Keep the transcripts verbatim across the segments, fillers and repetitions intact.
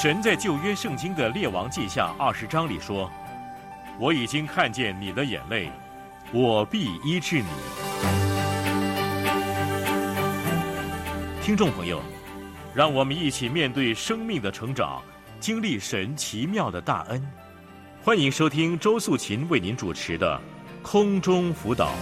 神在旧约圣经的列王记下二十章里说，我已经看见你的眼泪，我必医治你。听众朋友，让我们一起面对生命的成长，经历神奇妙的大恩。欢迎收听周素琴为您主持的空中辅导。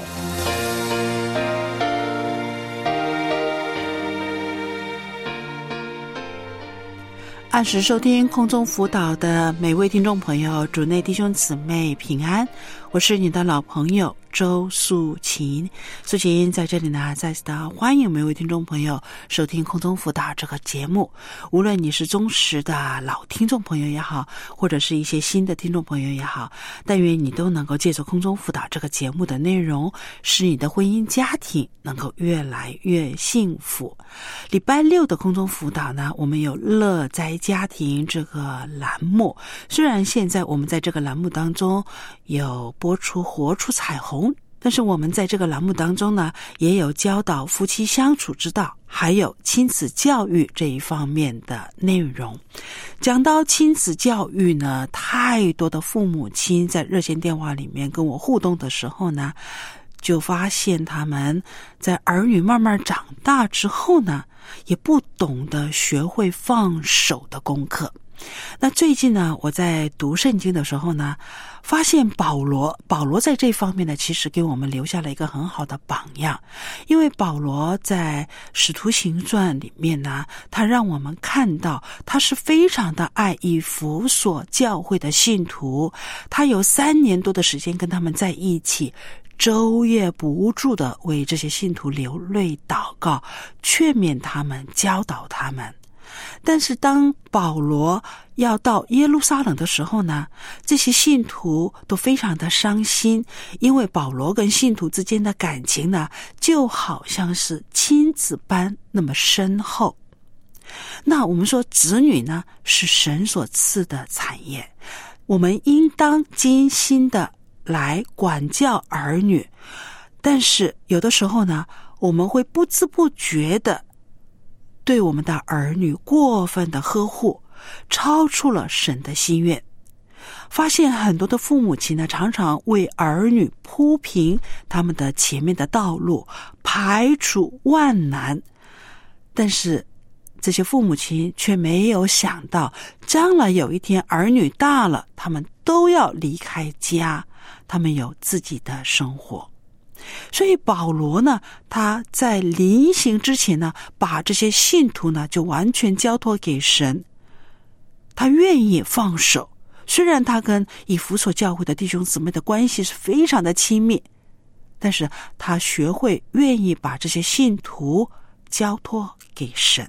按时收听空中辅导的每位听众朋友，主内弟兄姊妹平安，我是你的老朋友周素琴。素琴在这里呢，再次的欢迎每位听众朋友收听空中辅导这个节目。无论你是忠实的老听众朋友也好，或者是一些新的听众朋友也好，但愿你都能够借着空中辅导这个节目的内容，使你的婚姻家庭能够越来越幸福。礼拜六的空中辅导呢，我们有乐在家庭这个栏目，虽然现在我们在这个栏目当中有播出活出彩虹，但是我们在这个栏目当中呢，也有教导夫妻相处之道，还有亲子教育这一方面的内容。讲到亲子教育呢，太多的父母亲在热线电话里面跟我互动的时候呢，就发现他们在儿女慢慢长大之后呢，也不懂得学会放手的功课。那最近呢，我在读圣经的时候呢，发现保罗保罗在这方面呢，其实给我们留下了一个很好的榜样。因为保罗在使徒行传里面呢，他让我们看到他是非常的爱以弗所教会的信徒，他有三年多的时间跟他们在一起，昼夜不住的为这些信徒流泪祷告，劝勉他们，教导他们。但是当保罗要到耶路撒冷的时候呢，这些信徒都非常的伤心，因为保罗跟信徒之间的感情呢，就好像是亲子般那么深厚。那我们说子女呢，是神所赐的产业，我们应当精心的来管教儿女，但是有的时候呢，我们会不知不觉的对我们的儿女过分的呵护，超出了神的心愿。发现很多的父母亲呢，常常为儿女铺平他们的前面的道路，排除万难，但是这些父母亲却没有想到，将来有一天儿女大了，他们都要离开家，他们有自己的生活。所以保罗呢，他在临行之前呢，把这些信徒呢就完全交托给神。他愿意放手，虽然他跟以弗所教会的弟兄姊妹的关系是非常的亲密，但是他学会愿意把这些信徒交托给神。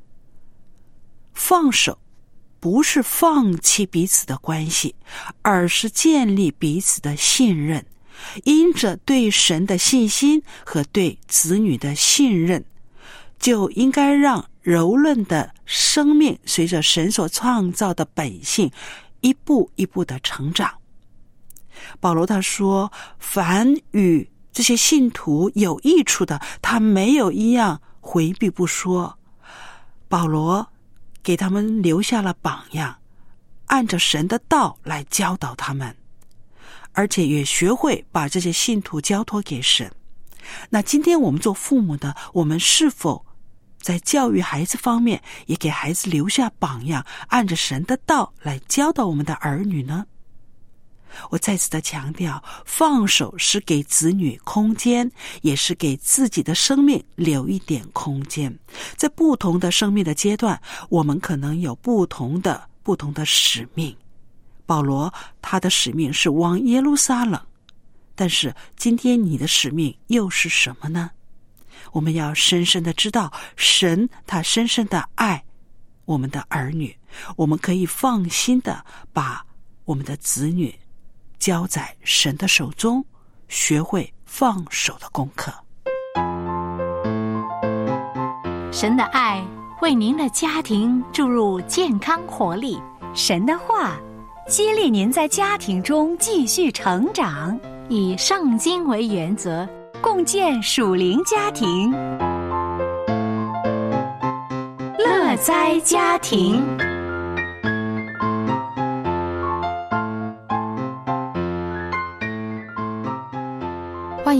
放手不是放弃彼此的关系，而是建立彼此的信任。因着对神的信心和对子女的信任，就应该让柔韧的生命随着神所创造的本性一步一步的成长。保罗他说，凡与这些信徒有益处的，他没有一样回避不说。保罗给他们留下了榜样，按着神的道来教导他们，而且也学会把这些信徒交托给神。那今天我们做父母的，我们是否在教育孩子方面也给孩子留下榜样，按着神的道来教导我们的儿女呢？我再次的强调，放手是给子女空间，也是给自己的生命留一点空间。在不同的生命的阶段，我们可能有不同的不同的使命。保罗他的使命是往耶路撒冷，但是今天你的使命又是什么呢？我们要深深的知道，神他深深的爱我们的儿女，我们可以放心的把我们的子女交在神的手中，学会放手的功课。 神的爱为您的家庭注入健康活力， 神的话激励您在家庭中继续成长， 以圣经为原则， 共建属灵家庭。 乐哉家庭。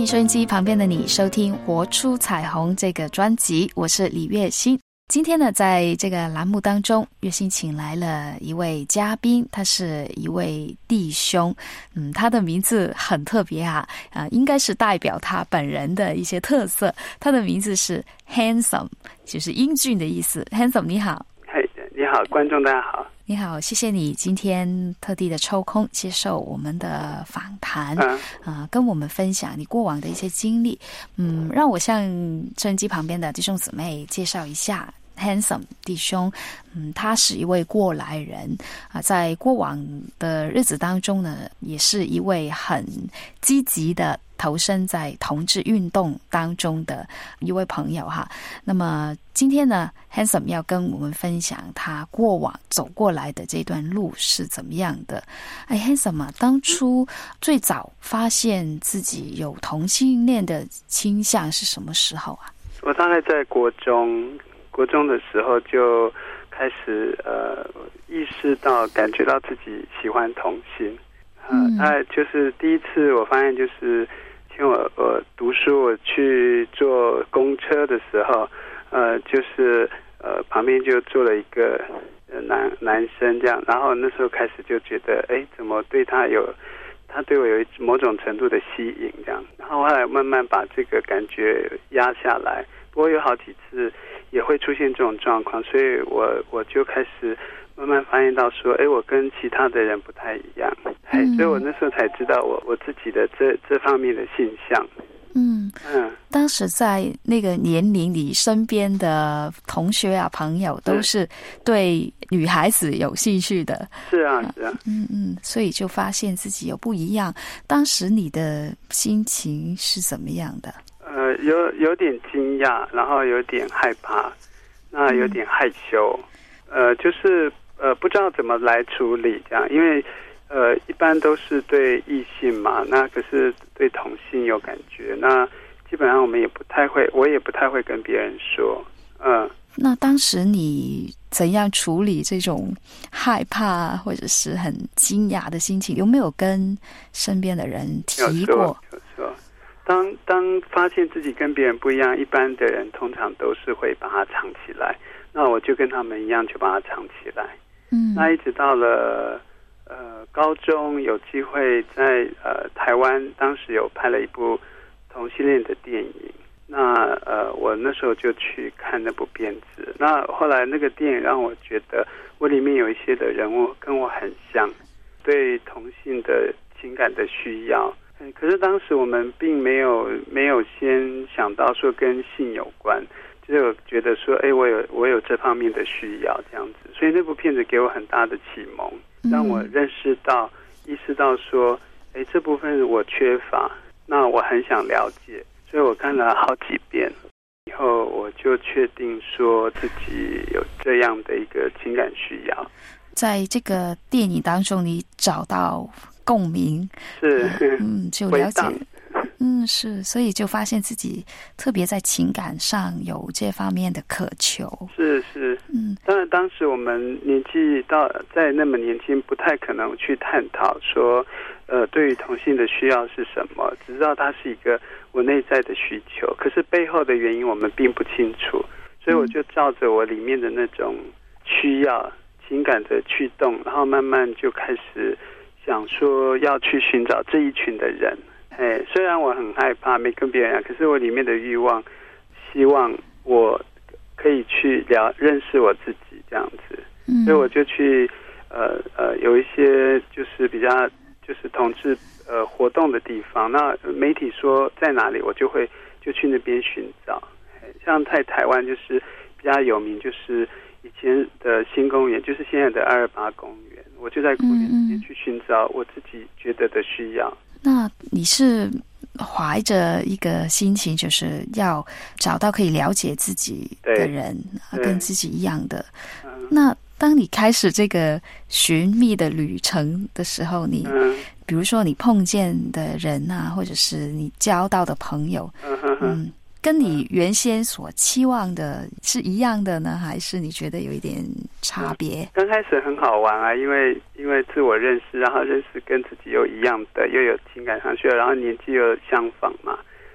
迎收音机旁边的你收听活出彩虹这个专辑，我是李月欣。今天呢，在这个栏目当中，月欣请来了一位嘉宾，他是一位弟兄，嗯，他的名字很特别啊，呃，应该是代表他本人的一些特色。他的名字是 Handsome， 就是英俊的意思。Handsome， 你好。 嘿，你好，观众大家好。 你好，谢谢你今天特地的抽空接受我们的访谈，啊、嗯呃，跟我们分享你过往的一些经历。嗯，让我向收音机旁边的弟兄姊妹介绍一下。Handsome 弟兄，嗯，他是一位过来人啊，在过往的日子当中呢，也是一位很积极的投身在同志运动当中的一位朋友哈。那么今天呢 ，Handsome 要跟我们分享他过往走过来的这段路是怎么样的。哎 ，Handsome 啊，当初最早发现自己有同性恋的倾向是什么时候啊？ 我大概在国中。国中的时候就开始呃意识到感觉到自己喜欢同性，嗯，那就是第一次我发现就是请我我读书我去坐公车的时候，呃就是呃旁边就坐了一个男男生这样，然后那时候开始就觉得哎怎么对他有他对我有某种程度的吸引这样，然后后来慢慢把这个感觉压下来，不过有好几次也会出现这种状况，所以我我就开始慢慢发现到说，哎，我跟其他的人不太一样，嗯，所以我那时候才知道我我自己的这这方面的现象。 嗯嗯，当时在那个年龄里，身边的同学啊、朋友都是对女孩子有兴趣的。 是啊，是啊。 嗯嗯，所以就发现自己有不一样。当时你的心情是怎么样的？ 呃，有有点惊讶，然后有点害怕，那有点害羞，嗯、呃，就是呃不知道怎么来处理这样，因为呃一般都是对异性嘛，那可是对同性有感觉，那基本上我们也不太会，我也不太会跟别人说，嗯。 那当时你怎样处理这种害怕或者是很惊讶的心情？有没有跟身边的人提过？ 有说，有说。当当发现自己跟别人不一样，一般的人通常都是会把它藏起来。那我就跟他们一样，就把它藏起来。嗯，那一直到了呃高中，有机会在呃台湾，当时有拍了一部同性恋的电影。那呃，我那时候就去看那部片子。那后来那个电影让我觉得，我里面有一些的人物跟我很像，对同性的情感的需要。可是当时我们并没有没有先想到说跟性有关，只有觉得说，哎，我有我有这方面的需要这样子，所以那部片子给我很大的启蒙，让我认识到、意识到说，哎，这部分我缺乏，那我很想了解，所以我看了好几遍，以后我就确定说自己有这样的一个情感需要。 在这个电影当中，你找到共鸣， 是， 嗯，就了解，嗯，是，所以就发现自己特别在情感上有这方面的渴求， 是是，嗯，当然当时我们年纪到在那么年轻，不太可能去探讨说，呃，对于同性的需要是什么，只知道它是一个我内在的需求，可是背后的原因我们并不清楚，所以我就照着我里面的那种需要、情感的驱动，然后慢慢就开始想说要去寻找这一群的人。哎，虽然我很害怕没跟别人一样，可是我里面的欲望希望我可以去了认识我自己这样子，嗯，所以我就去呃呃有一些就是比较就是同志呃活动的地方，那媒体说在哪里，我就会就去那边寻找。像在台湾就是比较有名，就是以前的新公园，就是现在的二二八公园，我就在公园里面去寻找我自己觉得的需要。 那你是怀着一个心情，就是要找到可以了解自己的人，跟自己一样的。嗯，那当你开始这个寻觅的旅程的时候，你，嗯，比如说你碰见的人啊，或者是你交到的朋友，嗯，嗯跟你原先所期望的是一样的呢，还是你觉得有一点差别？ 刚开始很好玩啊，因为因为自我认识，然后认识跟自己又一样的，又有情感上需要，然后年纪又相仿嘛，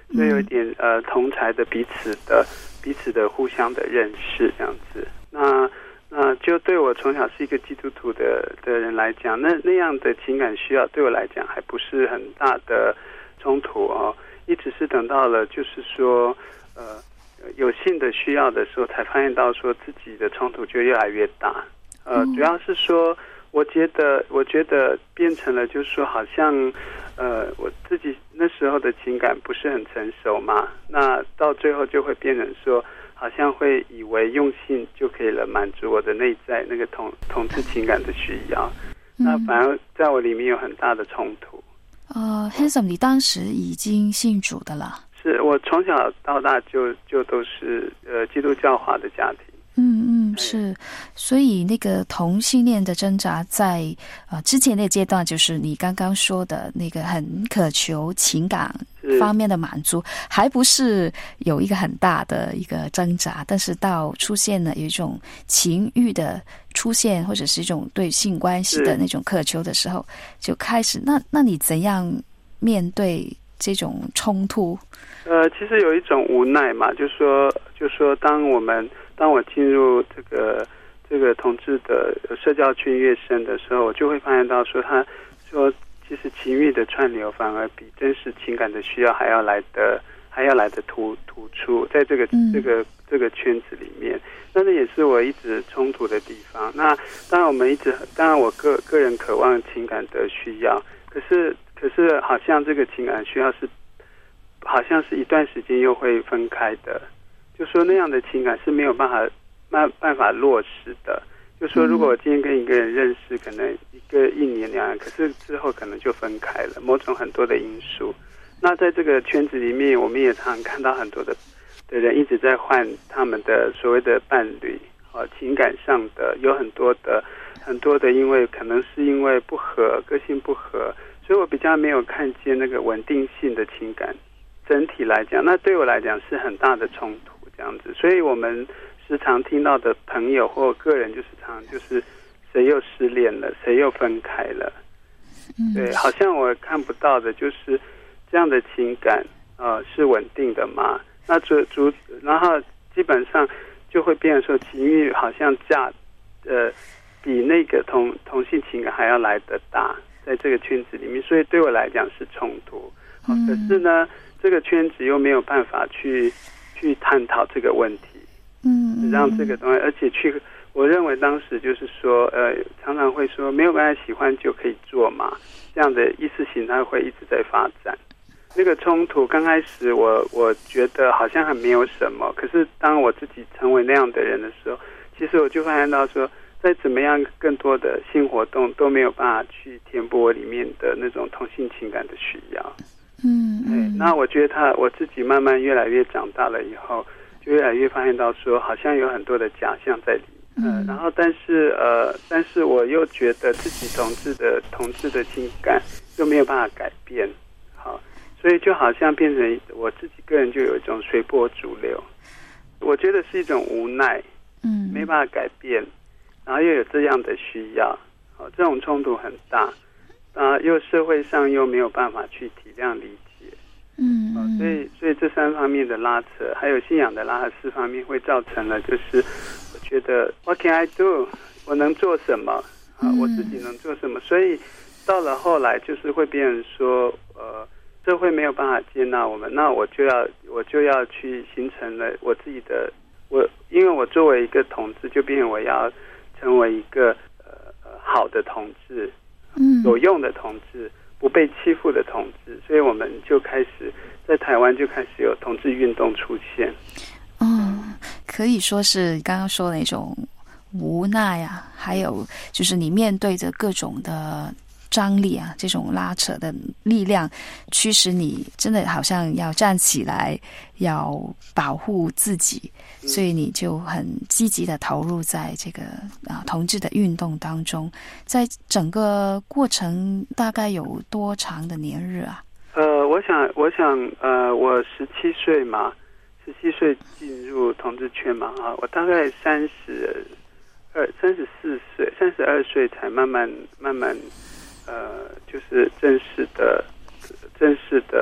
所以有一点呃同才的彼此的彼此的互相的认识这样子。那那就对我从小是一个基督徒的的人来讲，那那样的情感需要对我来讲还不是很大的冲突哦，一直是等到了就是说呃有性的需要的时候，才发现到说自己的冲突就越来越大。呃，主要是说，我觉得我觉得变成了就是说，好像呃我自己那时候的情感不是很成熟嘛，那到最后就会变成说，好像会以为用性就可以了满足我的内在那个同同志情感的需要，那反而在我里面有很大的冲突。 呃 Handsome 你当时已经信主的了？ 是我从小到大就就都是呃基督教化的家庭。 嗯嗯，是，所以那个同性恋的挣扎在呃之前那个阶段，就是你刚刚说的那个很渴求情感方面的满足，还不是有一个很大的一个挣扎，但是到出现了有一种情欲的出现，或者是一种对性关系的那种渴求的时候，就开始。那那你怎样面对这种冲突？ 呃，其实有一种无奈嘛，就说就说当我们。当我进入这个这个同志的社交圈越深的时候，我就会发现到说，他说其实情欲的串流反而比真实情感的需要还要来的还要来的突突出，在这个这个这个圈子里面，那那也是我一直冲突的地方。那当然我们一直，当然我个个人渴望情感的需要，可是可是好像这个情感需要是好像是一段时间又会分开的。就说那样的情感是没有办法办办法落实的。就说如果我今天跟一个人认识，可能一个一年两年，可是之后可能就分开了，某种很多的因素。那在这个圈子里面，我们也常常看到很多的的人一直在换他们的所谓的伴侣，哦，情感上的有很多的很多的，因为可能是因为不合，个性不合，所以我比较没有看见那个稳定性的情感。整体来讲，那对我来讲是很大的冲突。这样子，所以我们时常听到的朋友或个人，就是常就是谁又失恋了，谁又分开了，对，好像我看不到的，就是这样的情感，呃，是稳定的嘛？那主主，然后基本上就会变成说，情欲好像价，呃，比那个同同性情感还要来得大，在这个圈子里面，所以对我来讲是冲突。好，可是呢，这个圈子又没有办法去。去探讨这个问题，嗯，让这个东西，而且去，我认为当时就是说，呃，常常会说没有办法喜欢就可以做嘛，这样的意识形态会一直在发展。那个冲突刚开始我，我我觉得好像还没有什么，可是当我自己成为那样的人的时候，其实我就发现到说，在怎么样更多的性活动都没有办法去填补我里面的那种同性情感的需要。嗯，对，那我觉得他我自己慢慢越来越长大了以后，就越来越发现到说，好像有很多的假象在里面。呃，然后但是呃，但是我又觉得自己同志的同志的情感又没有办法改变，好，所以就好像变成我自己个人就有一种随波逐流，我觉得是一种无奈，嗯，没办法改变，然后又有这样的需要，好，这种冲突很大。啊，又社会上又没有办法去体谅理解，嗯，啊、所以所以这三方面的拉扯，还有信仰的拉扯四方面，会造成了就是我觉得 What can I do？ 我能做什么？啊，我自己能做什么？所以到了后来，就是会变成说，呃，社会没有办法接纳我们，那我就要我就要去形成了我自己的我，因为我作为一个同志，就变成我要成为一个呃好的同志。嗯，有用的同志，不被欺负的同志，所以我们就开始在台湾就开始有同志运动出现。 嗯，可以说是刚刚说的那种无奈啊，还有就是你面对着各种的张力啊，这种拉扯的力量驱使你真的好像要站起来，要保护自己，所以你就很积极的投入在这个啊同志的运动当中。在整个过程大概有多长的年日啊？ 呃，我想，我想，呃，我十七岁嘛，十七岁进入同志圈嘛，啊，我大概三十二、三十四岁、三十二岁才慢慢、慢慢。呃，就是正式的、正式的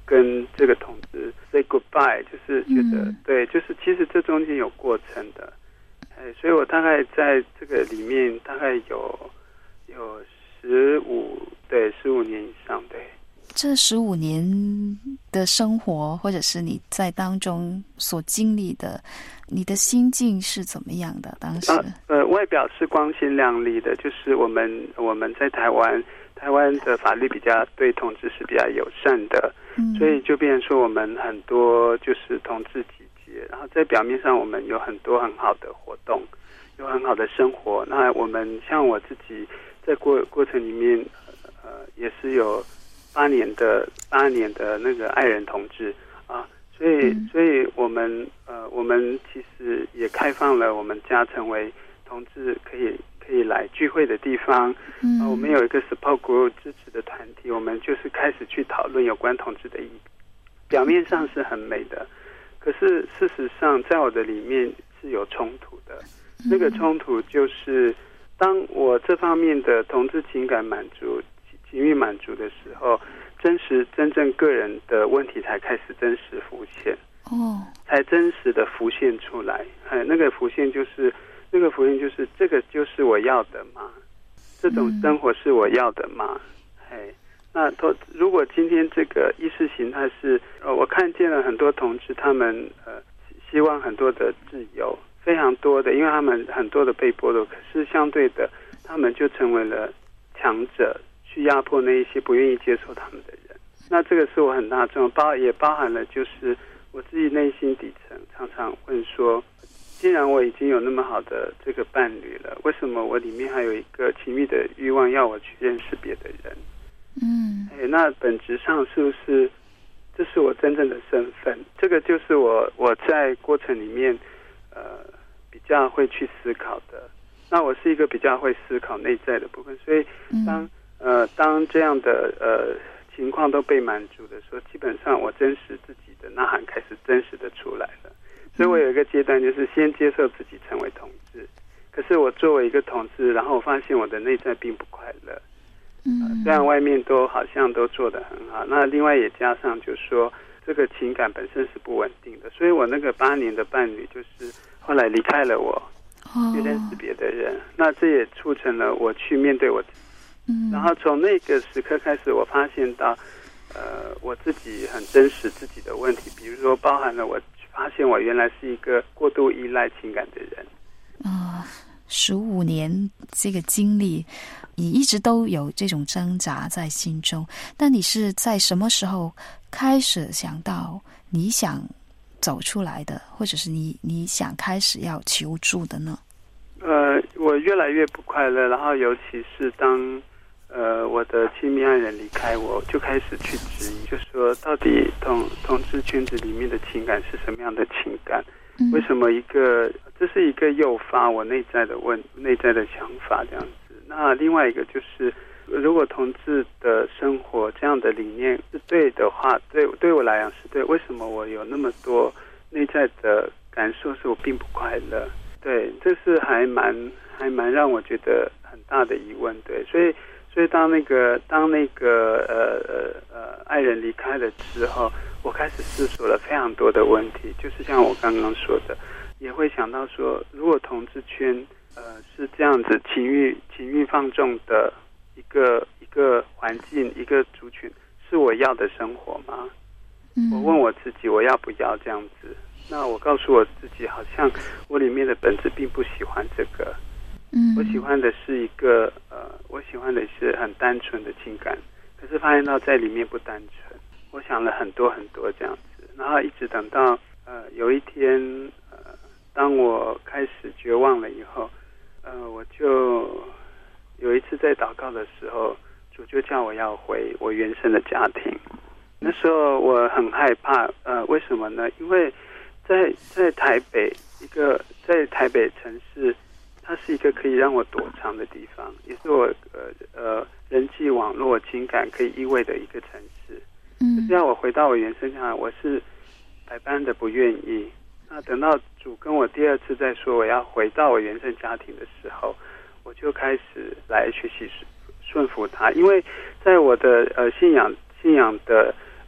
跟这个同志 say goodbye， 就是觉得、嗯、对，就是其实这中间有过程的，哎，所以我大概在这个里面大概有有十五对十五年以上，对。 这十五年的生活，或者是你在当中所经历的，你的心境是怎么样的？当时、啊、 呃，外表是光鲜亮丽的，就是我们我们在台湾，台湾的法律比较对同志是比较友善的，嗯，所以就变成说我们很多就是同志集结，然后在表面上我们有很多很好的活动，有很好的生活。那我们像我自己在过过程里面，呃，也是有。八年的八年的那个爱人同志啊，所以所以我们呃我们其实也开放了我们家成为同志可以可以来聚会的地方。嗯、呃，我们有一个 support group 支持的团体，我们就是开始去讨论有关同志的议题。表面上是很美的，可是事实上在我的里面是有冲突的。那个冲突就是当我这方面的同志情感满足。情欲满足的时候，真实真正个人的问题才开始真实浮现哦，才真实的浮现出来。哎，那个浮现就是那个浮现就是这个就是我要的吗？这种生活是我要的吗？哎、嗯，那如果今天这个意识形态是呃，我看见了很多同志，他们呃希望很多的自由，非常多的，因为他们很多的被剥夺，可是相对的，他们就成为了强者。去压迫那一些不愿意接受他们的人，那这个是我很大重要，包也包含了就是我自己内心底层常常问说，既然我已经有那么好的这个伴侣了，为什么我里面还有一个情欲的欲望要我去认识别的人？嗯，哎，那本质上是不是这是我真正的身份？这个就是我我在过程里面呃比较会去思考的。那我是一个比较会思考内在的部分，所以当、嗯呃，当这样的呃情况都被满足的时候，基本上我真实自己的呐喊开始真实的出来了。所以我有一个阶段就是先接受自己成为同志，可是我作为一个同志，然后我发现我的内在并不快乐。嗯、呃，虽然外面都好像都做得很好，那另外也加上就是说这个情感本身是不稳定的，所以我那个八年的伴侣就是后来离开了我，去认识别的人，那这也促成了我去面对我自己。然后从那个时刻开始，我发现到，呃，我自己很真实自己的问题，比如说包含了我发现我原来是一个过度依赖情感的人。 啊、呃，十五年这个经历，你一直都有这种挣扎在心中，但你是在什么时候开始想到你想走出来的，或者是你你想开始要求助的呢？ 呃，我越来越不快乐，然后尤其是当。呃，我的亲密爱人离开我，就开始去质疑，就说到底同同志圈子里面的情感是什么样的情感？嗯、为什么一个这是一个诱发我内在的问内在的想法这样子？那另外一个就是，如果同志的生活这样的理念是对的话，对对我来讲是对，为什么我有那么多内在的感受是我并不快乐？对，这是还蛮还蛮让我觉得很大的疑问。对，所以。所以当那个当那个呃呃呃爱人离开了之后，我开始思索了非常多的问题，就是像我刚刚说的，也会想到说，如果同志圈呃是这样子情欲情欲放纵的一个一个环境一个族群，是我要的生活吗？嗯、我问我自己，我要不要这样子？那我告诉我自己，好像我里面的本质并不喜欢这个。嗯，我喜欢的是一个呃，我喜欢的是很单纯的情感，可是发现到在里面不单纯。我想了很多很多这样子，然后一直等到呃有一天呃，当我开始绝望了以后，呃，我就有一次在祷告的时候，主就叫我要回我原生的家庭。那时候我很害怕，呃，为什么呢？因为在在台北一个在台北城市。它是一个可以让我躲藏的地方，也是我呃呃人际网络情感可以依偎的一个城市。嗯，可是要我回到我原生家，我是百般的不愿意。那等到主跟我第二次再说我要回到我原生家庭的时候，我就开始来学习顺服他，因为在我的呃信仰信仰的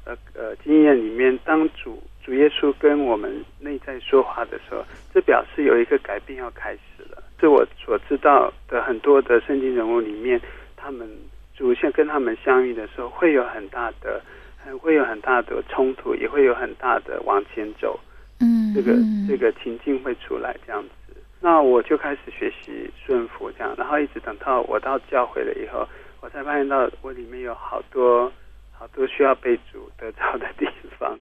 呃呃经验里面，当主主耶稣跟我们内在说话的时候，这表示有一个改变要开始了。是我所知道的很多的圣经人物里面，他们主现跟他们相遇的时候，会有很大的会有很大的冲突，也会有很大的往前走。嗯，这个这个情境会出来这样子。那我就开始学习顺服这样，然后一直等到我到教会了以后，我才发现到我里面有好多好多需要被主得着的地方。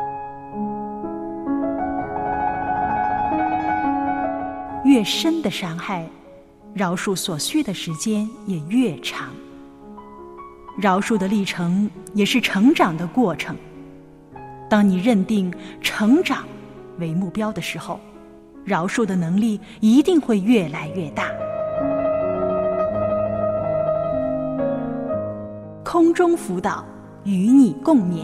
越深的伤害，饶恕所需的时间也越长。饶恕的历程也是成长的过程。当你认定成长为目标的时候，饶恕的能力一定会越来越大。空中辅导，与你共勉。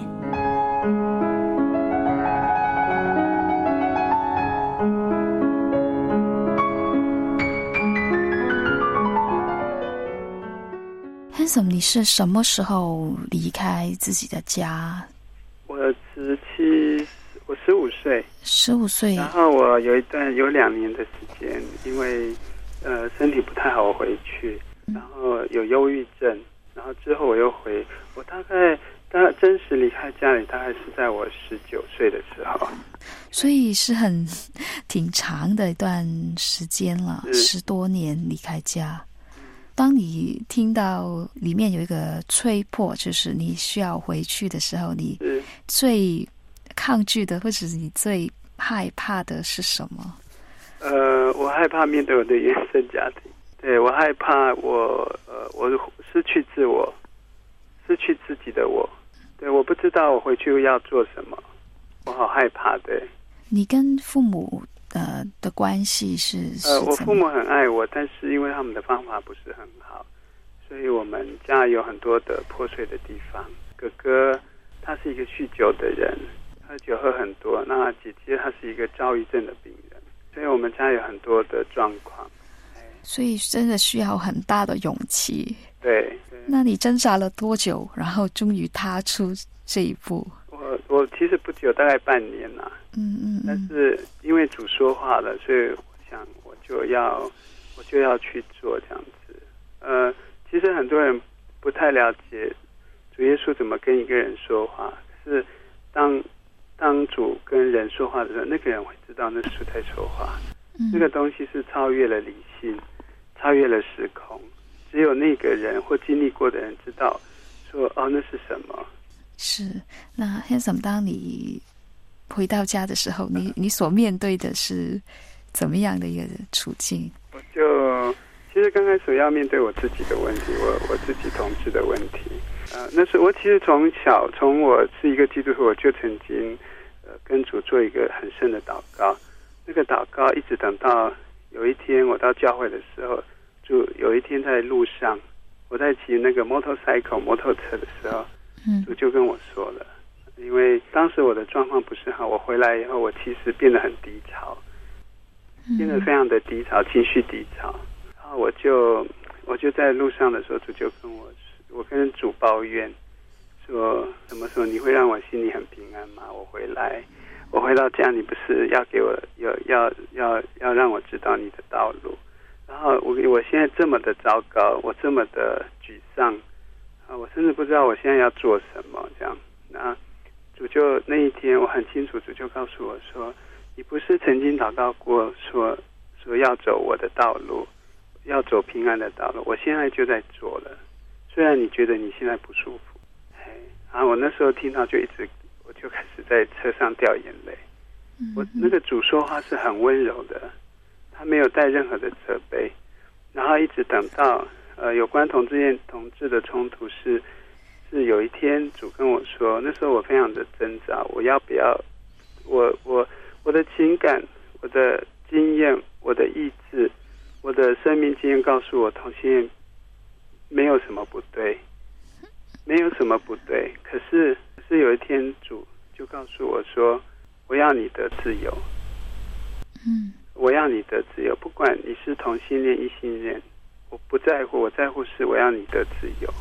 Handsome， 你是什么时候离开自己的家？ 我十七，我十五岁， 十五岁。 然后我有一段有两年的时间，因为呃身体不太好，我回去，然后有忧郁症，然后之后我又回，我大概大概真实离开家里，大概是在我十九岁的时候。 所以是很挺长的一段时间了，十多年离开家。当你听到里面有一个催迫，就是你需要回去的时候，你最抗拒的或者是你最害怕的是什么？ 呃，我害怕面对我的原生家庭，对，我害怕我呃我失去自我，失去自己的我，对，我不知道我回去要做什么，我好害怕。对， 你跟父母呃的关系是呃，我父母很爱我，但是因为他们的方法不是很好，所以我们家有很多的破碎的地方。哥哥他是一个酗酒的人，喝酒喝很多。那姐姐她是一个躁郁症的病人，所以我们家有很多的状况。 所以真的需要很大的勇气。 对。对， 那你挣扎了多久，然后终于踏出这一步？ 我我其实不久，大概半年啦。 嗯嗯。 但是因为主说话了，所以我想我就要我就要去做这样子。呃，其实很多人不太了解主耶稣怎么跟一个人说话，可是当当主跟人说话的时候，那个人会知道那是主在说话。嗯，这个东西是超越了理性，超越了时空，只有那个人或经历过的人知道说哦那是什么。 是。那 Handsome， 当你回到家的时候，你你所面对的是怎么样的一个处境？ 我就其实刚开始要面对我自己的问题，我我自己同志的问题。呃，那是我其实从小从我是一个基督徒，我就曾经呃跟主做一个很深的祷告。那个祷告一直等到有一天我到教会的时候，就有一天在路上，我在骑那个 motorcycle 摩托车的时候，主就跟我说了，因为当时我的状况不是好，我回来以后我其实变得很低潮，变得非常的低潮，情绪低潮。然后我就我就在路上的时候，主就跟我我跟主抱怨说，什么时候你会让我心里很平安吗？我回来我回到家，你不是要给我要要要要让我知道你的道路？然后我我现在这么的糟糕，我这么的沮丧啊，我甚至不知道我现在要做什么。这样，那主就那一天我很清楚，主就告诉我说，你不是曾经祷告过说说要走我的道路，要走平安的道路，我现在就在做了。虽然你觉得你现在不舒服，哎，然后我那时候听到就一直，我就开始在车上掉眼泪。我那个主说话是很温柔的，他没有带任何的责备，然后一直等到呃有关同志恋同志的冲突是是有一天主跟我说，那时候我非常的挣扎，我要不要我我我的情感、我的经验、我的意志、我的生命经验告诉我，同性恋没有什么不对，没有什么不对。可是可是有一天主就告诉我说，我要你的自由。嗯，我要你的自由，不管你是同性恋、异性恋，我不在乎，我在乎是我要你的自由。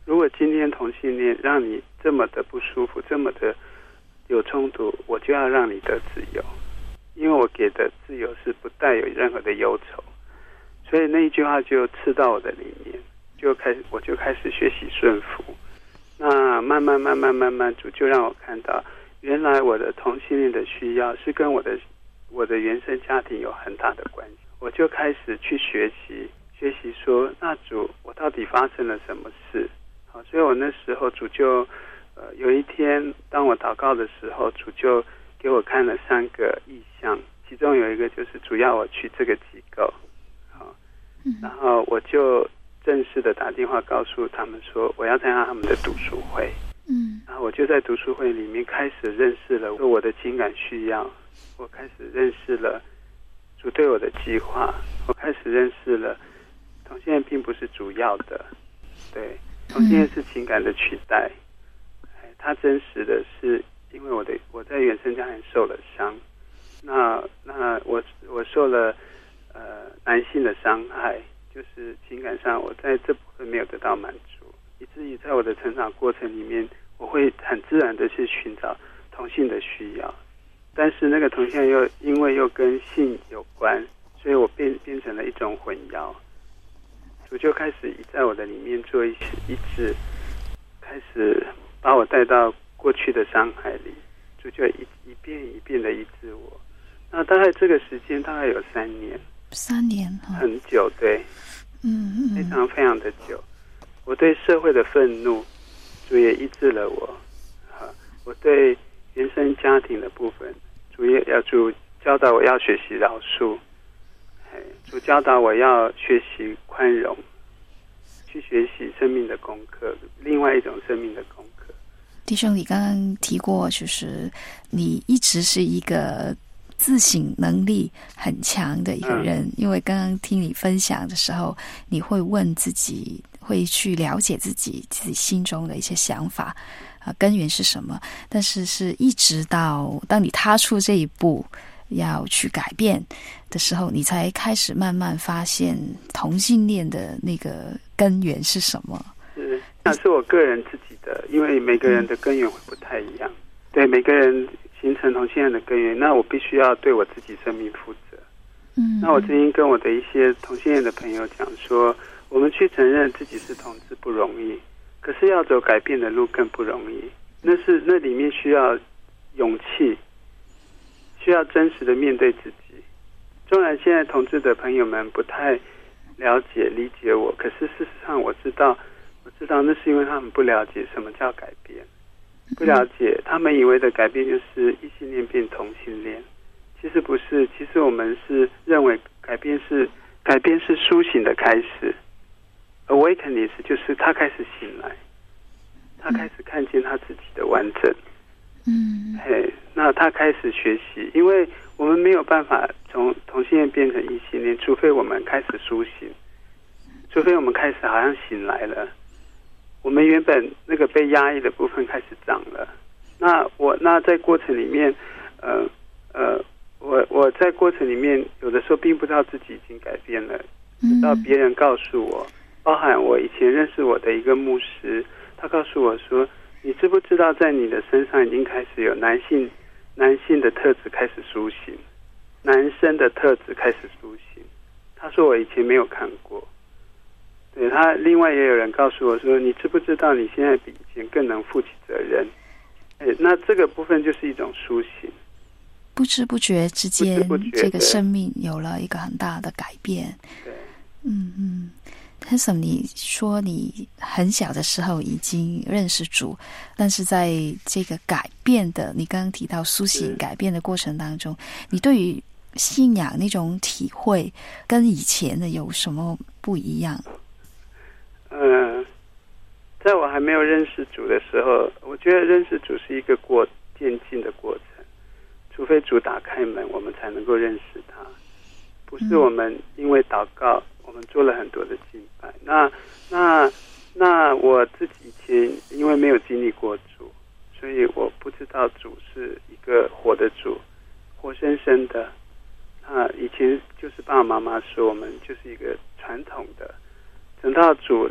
如果今天同性恋让你这么的不舒服，这么的有冲突，我就要让你得自由，因为我给的自由是不带有任何的忧愁。所以那一句话就刺到我的里面，就开始我就开始学习顺服。那慢慢慢慢慢慢主就让我看到，原来我的同性恋的需要是跟我的我的原生家庭有很大的关系。我就开始去学习学习说，那主我到底发生了什么事？好，所以我那时候主就呃有一天当我祷告的时候，主就给我看了三个意象，其中有一个就是主要我去这个机构，好，然后我就正式的打电话告诉他们说我要参加他们的读书会，嗯，然后我就在读书会里面开始认识了我的情感需要，我开始认识了主对我的计划，我开始认识了同性恋并不是主要的，对，同性恋是情感的取代，它真实的是因为我的我在原生家庭受了伤，那那我我受了呃男性的伤害，就是情感上我在这部分没有得到满足，以至于在我的成长过程里面，我会很自然的去寻找同性的需要，但是那个同性又因为又跟性有关，所以我变变成了一种混淆。主就开始在我的里面做一些医治，开始把我带到过去的伤害里，主就一一遍一遍的医治我。那大概这个时间大概有三年， 三年、哦、 很久，对， 嗯嗯， 非常非常的久。我对社会的愤怒，主也医治了我。啊，我对原生家庭的部分，主也要主教导我要学习饶恕。主教导我要学习宽容，去学习生命的功课，另外一种生命的功课。 弟兄，你刚刚提过，就是你一直是一个自省能力很强的一个人，嗯、因为刚刚听你分享的时候，你会问自己，会去了解自己自己心中的一些想法啊、呃，根源是什么？但是是一直到当你踏出这一步，要去改变的时候，你才开始慢慢发现同性恋的那个根源是什么。 是，那是我个人自己的，因为每个人的根源会不太一样。嗯、对，每个人形成同性恋的根源，那我必须要对我自己生命负责。嗯，那我曾经跟我的一些同性恋的朋友讲说，我们去承认自己是同志不容易，可是要走改变的路更不容易。那是那里面需要勇气，需要真实的面对自己。纵然现在同志的朋友们不太了解理解我，可是事实上我知道我知道那是因为他们不了解什么叫改变，不了解他们以为的改变就是异性恋变同性恋，其实不是。其实我们是认为改变是改变是苏醒的开始， awakening 就是他开始醒来，他开始看见他自己的完整。嗯，嘿，那他开始学习，因为我们没有办法从同性恋变成异性恋，除非我们开始苏醒，除非我们开始好像醒来了，我们原本那个被压抑的部分开始长了。那我那在过程里面，呃呃，我我在过程里面有的时候并不知道自己已经改变了，直到别人告诉我，包含我以前认识我的一个牧师，他告诉我说，你知不知道在你的身上已经开始有男性男性的特质开始苏醒，男生的特质开始苏醒。他说我以前没有看过。对，他另外也有人告诉我说，你知不知道你现在比以前更能负起责任。哎，那这个部分就是一种苏醒， 不知不觉之间不知不觉这个生命有了一个很大的改变。 对， 嗯嗯。Handsome， 你说你很小的时候已经认识主，但是在这个改变的，你刚刚提到苏醒改变的过程当中，你对于信仰那种体会跟以前的有什么不一样？ 嗯、呃，在我还没有认识主的时候，我觉得认识主是一个过渐进的过程，除非主打开门，我们才能够认识他，不是我们因为祷告。我们做了很多的敬拜，那那那我自己以前因为没有经历过主，所以我不知道主是一个活的主，活生生的。啊，以前就是爸爸妈妈说我们就是一个传统的，等到主自己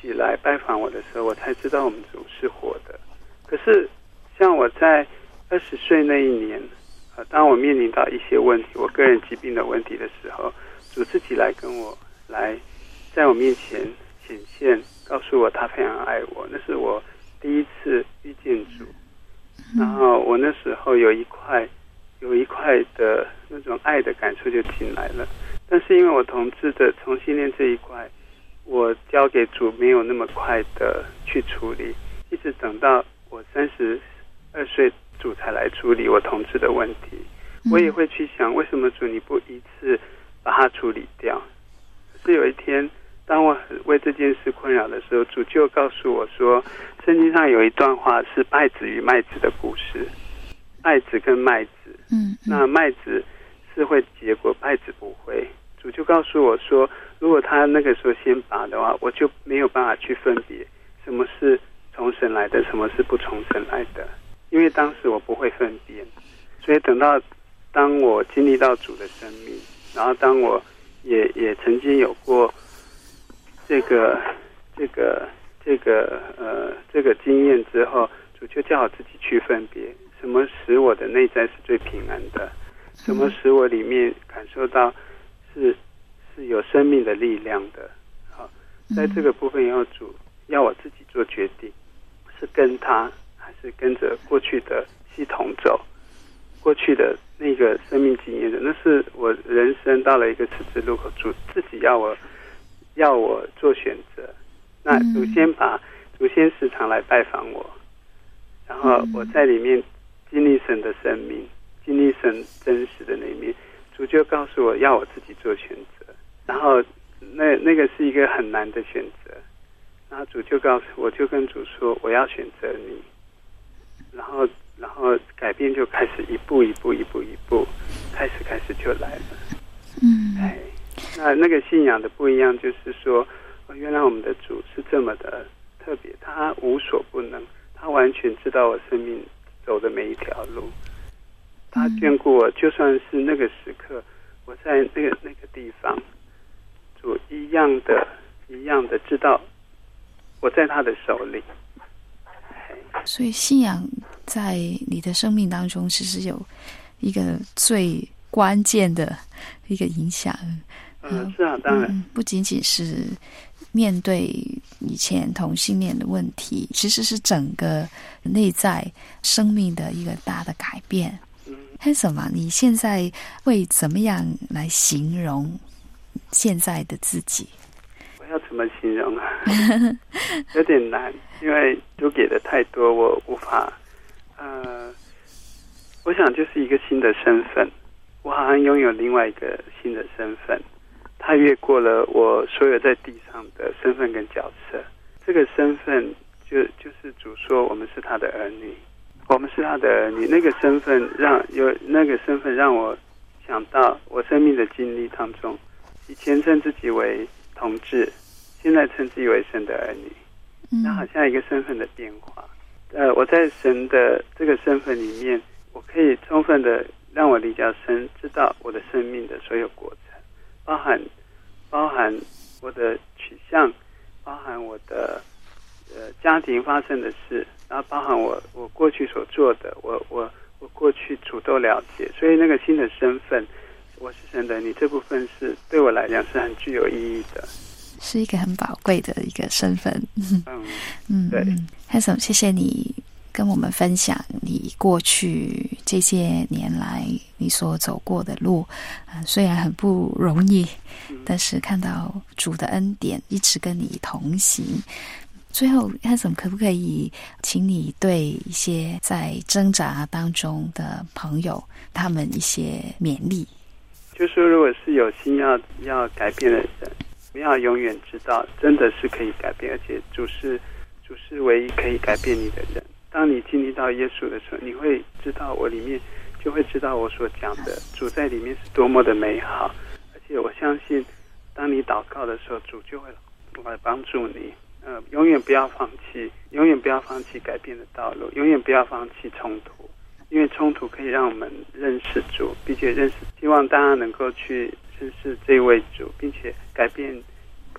己来拜访我的时候，我才知道我们主是活的。可是像我在二十岁那一年，呃，当我面临到一些问题，我个人疾病的问题的时候，主自己来跟我来在我面前显现，告诉我他非常爱我，那是我第一次遇见主。然后我那时候有一块有一块的那种爱的感受就进来了，但是因为我同志的同性恋这一块，我交给主没有那么快的去处理，一直等到我三十二岁，主才来处理我同志的问题。我也会去想，为什么主你不一次把它处理掉？可是有一天，当我为这件事困扰的时候，主就告诉我说，圣经上有一段话是稗子与麦子的故事。稗子跟麦子，嗯，那麦子是会结果，稗子不会。主就告诉我说，如果他那个时候先拔的话，我就没有办法去分别什么是从神来的，什么是不从神来的，因为当时我不会分辨。所以等到当我经历到主的生命，然后当我也也曾经有过这个这个这个呃这个经验之后，主就叫我自己去分别，什么使我的内在是最平安的，什么使我里面感受到是是有生命的力量的。好，在这个部分以后，主要我自己做决定，是跟他还是跟着过去的系统走，过去的那个生命经验的，那是我人生到了一个十字路口，主自己要我要我做选择。那主先把主先时常来拜访我，然后我在里面经历神的生命，经历神真实的那一面，主就告诉我要我自己做选择。然后那那个是一个很难的选择，然后主就告诉我，就跟主说我要选择你，然后然后改变就开始一步一步一步一步开始开始就来了。嗯，哎，那那个信仰的不一样，就是说，原来我们的主是这么的特别，他无所不能，他完全知道我生命走的每一条路，他眷顾我，就算是那个时刻我在那个那个地方，主一样的一样的知道我在他的手里。 所以信仰在你的生命当中其实有一个最关键的一个影响。 嗯，是啊，当然、嗯、 不仅仅是面对以前同性恋的问题，其实是整个内在生命的一个大的改变。嗯，还有什么？你现在会怎么样来形容现在的自己？ 我要怎么形容啊？有点难，因为都给的太多，我无法。呃，我想就是一个新的身份，我好像拥有另外一个新的身份。他越过了我所有在地上的身份跟角色，这个身份就就是主说我们是他的儿女，我们是他的儿女。那个身份让有那个身份让我想到我生命的经历当中，以前称自己为同志，现在称自己为神的儿女，那好像一个身份的变化。呃，我在神的这个身份里面，我可以充分的让我离较深，知道我的生命的所有过程。包含包含我的取向，包含我的呃家庭发生的事，然后包含我我过去所做的，我我我过去主都了解，所以那个新的身份，我是神的，你这部分是对我来讲是很具有意义的， 是一个很宝贵的一个身份。 嗯嗯，对。Handsome，谢谢你跟我们分享你过去这些年来你所走过的路，呃、虽然很不容易，但是看到主的恩典一直跟你同行。最后 Handsome 可不可以请你对一些在挣扎当中的朋友他们一些勉励？ 就说如果是有心要要改变的人，不要永远知道真的是可以改变，而且主是主是唯一可以改变你的人。当你经历到耶稣的时候，你会知道我里面就会知道我所讲的主在里面是多么的美好，而且我相信当你祷告的时候，主就会来帮助你。呃，永远不要放弃，永远不要放弃改变的道路，永远不要放弃冲突，因为冲突可以让我们认识主，并且认识希望大家能够去认识这位主，并且改变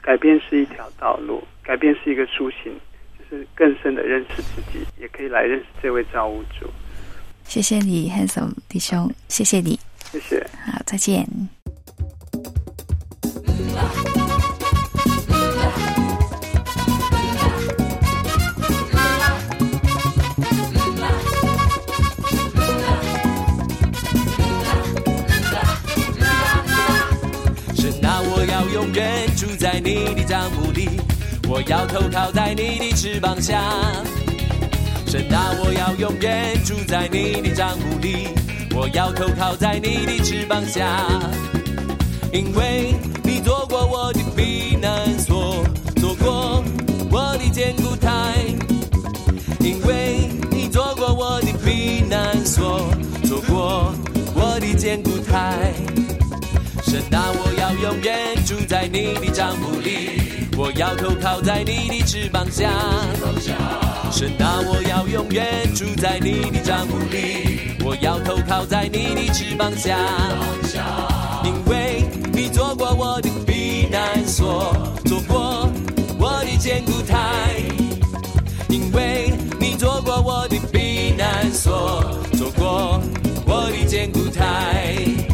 改变是一条道路，改变是一个苏醒，就是更深的认识自己，也可以来认识这位造物主。 谢谢你 Hansel 弟兄，谢谢你， 谢谢， 好，再见。 永远住在你的帐幕里，我要投靠在你的翅膀下。神啊，我要永远住在你的帐幕里，我要投靠在你的翅膀下。因为你做过我的避难所，做过我的坚固台。因为你做过我的避难所，做过我的坚固台。神啊，我要永远住在你的帐幕里，我要投靠在你的翅膀下。神啊，我要永远住在你的帐幕里，我要投靠在你的翅膀下。因为你做过我的避难所，做过我的坚固台。因为你做过我的避难所，做过我的坚固台。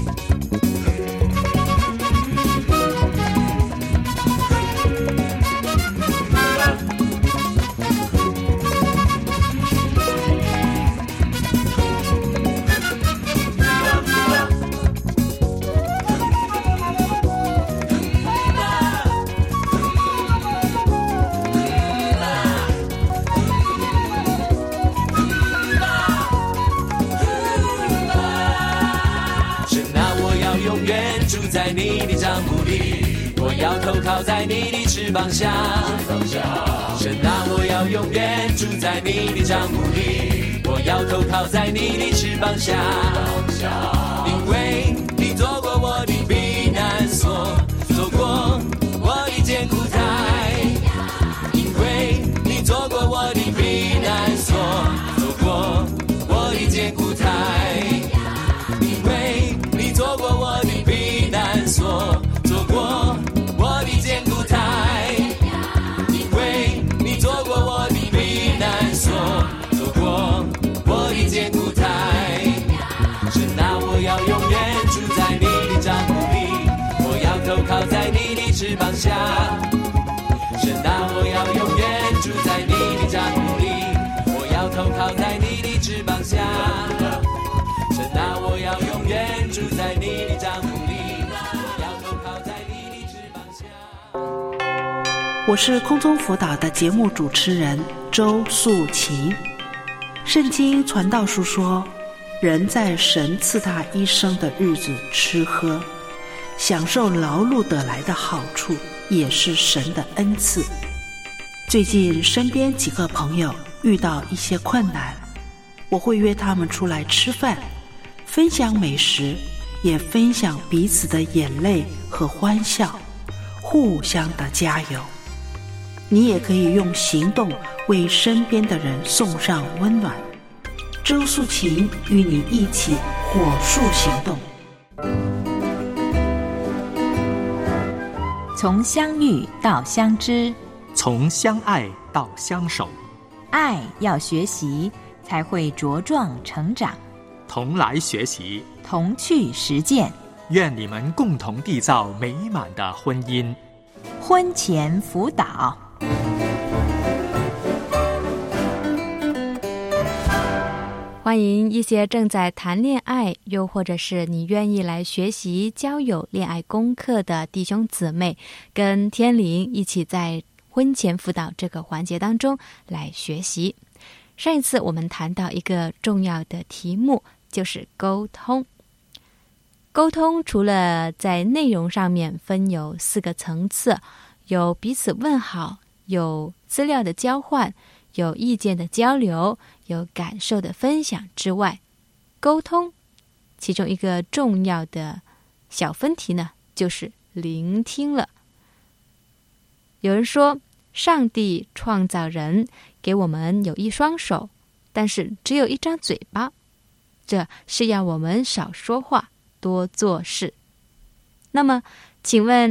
在你的帐幕里，我要投靠在你的翅膀下。神啊，我要永远住在你的帐幕里，我要投靠在你的翅膀下。因为你做过我的避难所，做过我的坚固台。因为你做过我的避难所，做过我的坚固台。因为你做过我的避难所，做过我的坚固台。因为你做过我的避难所，做过我的坚固台。神啊，我要永远住在你的帐幕里，我要投靠在你的翅膀下。神啊，我要永远住在你的帐幕里，我要投靠在你的翅膀下。神啊，我要永远住在你的帐幕里，我要投靠在你的翅膀下。 我是空中辅导的节目主持人周素琴。圣经传道书说，人在神赐他一生的日子吃喝，享受劳碌得来的好处，也是神的恩赐。最近身边几个朋友遇到一些困难，我会约他们出来吃饭，分享美食，也分享彼此的眼泪和欢笑，互相的加油。你也可以用行动为身边的人送上温暖。周素琴与你一起火速行动。 从相遇到相知， 从相爱到相守， 爱要学习，才会茁壮成长。 同来学习， 同去实践， 愿你们共同缔造美满的婚姻。 婚前辅导。 欢迎一些正在谈恋爱，又或者是你愿意来学习交友恋爱功课的弟兄姊妹，跟天灵一起在婚前辅导这个环节当中来学习。上一次我们谈到一个重要的题目，就是沟通。沟通除了在内容上面分有四个层次，有彼此问好，有资料的交换，有意见的交流，有感受的分享之外，沟通其中一个重要的小分题呢，就是聆听了。有人说，上帝创造人，给我们有一双手，但是只有一张嘴巴，这是要我们少说话，多做事。那么请问，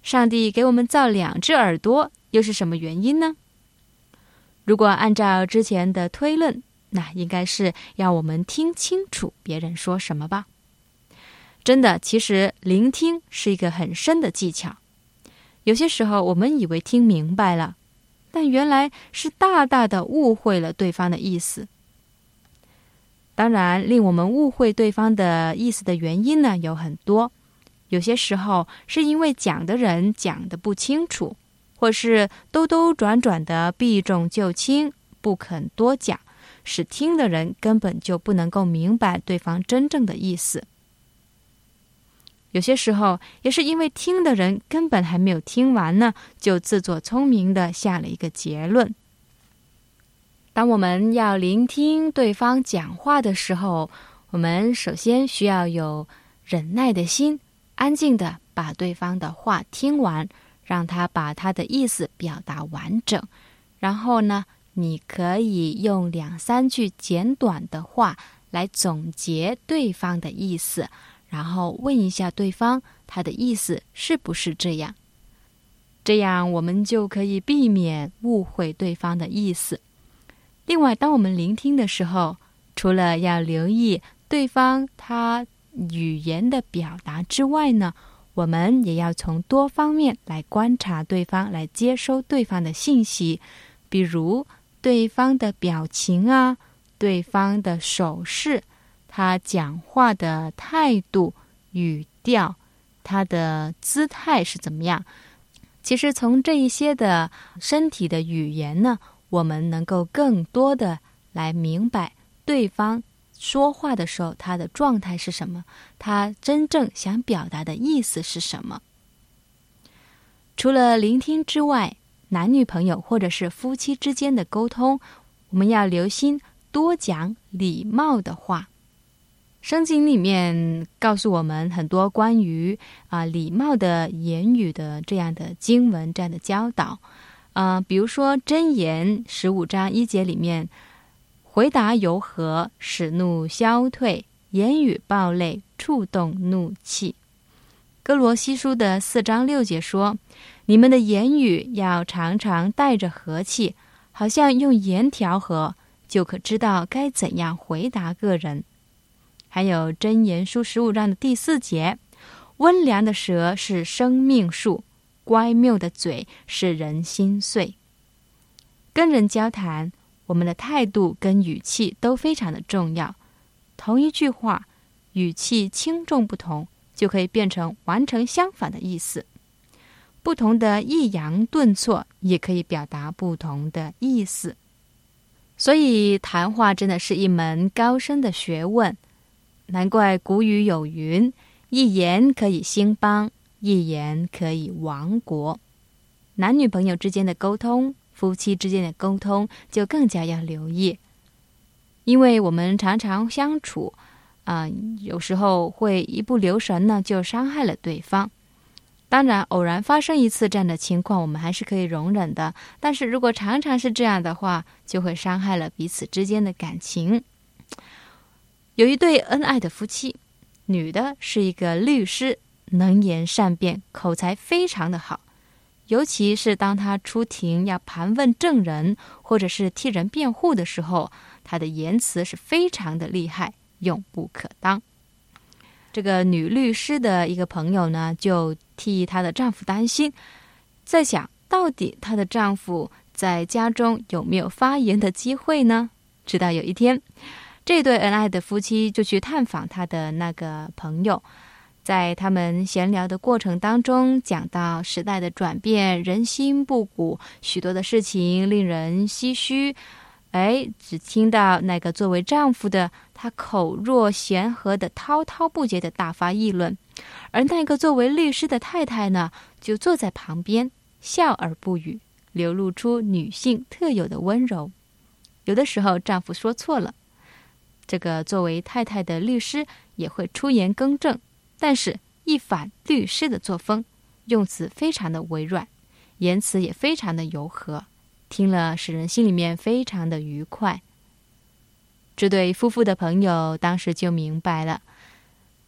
上帝给我们造两只耳朵，又是什么原因呢？如果按照之前的推论，那应该是要我们听清楚别人说什么吧。真的，其实聆听是一个很深的技巧。有些时候我们以为听明白了，但原来是大大的误会了对方的意思。当然，令我们误会对方的意思的原因呢有很多，有些时候是因为讲的人讲得不清楚，或是兜兜转转的避重就轻，不肯多讲，使听的人根本就不能够明白对方真正的意思。有些时候也是因为听的人根本还没有听完呢，就自作聪明的下了一个结论。当我们要聆听对方讲话的时候，我们首先需要有忍耐的心，安静的把对方的话听完，让他把他的意思表达完整。然后呢，你可以用两三句简短的话来总结对方的意思，然后问一下对方他的意思是不是这样。这样我们就可以避免误会对方的意思。另外，当我们聆听的时候，除了要留意对方他语言的表达之外呢，我们也要从多方面来观察对方，来接收对方的信息，比如对方的表情啊，对方的手势，他讲话的态度、语调，他的姿态是怎么样。其实从这一些的身体的语言呢，我们能够更多的来明白对方说话的时候他的状态是什么，他真正想表达的意思是什么。除了聆听之外，男女朋友或者是夫妻之间的沟通，我们要留心多讲礼貌的话。圣经里面告诉我们很多关于啊、呃、礼貌的言语的这样的经文，这样的教导。呃，比如说箴言十五章一节里面，回答柔和，使怒消退；言语暴戾，触动怒气。哥罗西书的四章六节说，你们的言语要常常带着和气，好像用盐调和，就可知道该怎样回答个人。还有箴言书十五章的第四节，温良的舌是生命树，乖谬的嘴使人心碎。跟人交谈，我们的态度跟语气都非常的重要。同一句话，语气轻重不同，就可以变成完全相反的意思。不同的抑扬顿挫也可以表达不同的意思。所以谈话真的是一门高深的学问。难怪古语有云，一言可以兴邦，一言可以亡国。男女朋友之间的沟通，夫妻之间的沟通就更加要留意，因为我们常常相处啊、呃，有时候会一不留神呢就伤害了对方。当然偶然发生一次这样的情况我们还是可以容忍的，但是如果常常是这样的话，就会伤害了彼此之间的感情。有一对恩爱的夫妻，女的是一个律师，能言善辩，口才非常的好，尤其是当她出庭要盘问证人或者是替人辩护的时候，她的言辞是非常的厉害，用不可当。这个女律师的一个朋友呢，就替她的丈夫担心，在想到底她的丈夫在家中有没有发言的机会呢？直到有一天，这对恩爱的夫妻就去探访他的那个朋友，在他们闲聊的过程当中，讲到时代的转变，人心不古，许多的事情令人唏嘘。哎，只听到那个作为丈夫的，他口若悬河的滔滔不绝的大发议论，而那个作为律师的太太呢，就坐在旁边笑而不语，流露出女性特有的温柔。有的时候丈夫说错了，这个作为太太的律师也会出言更正，但是一反律师的作风，用词非常的委软，言辞也非常的柔和，听了使人心里面非常的愉快。这对夫妇的朋友当时就明白了，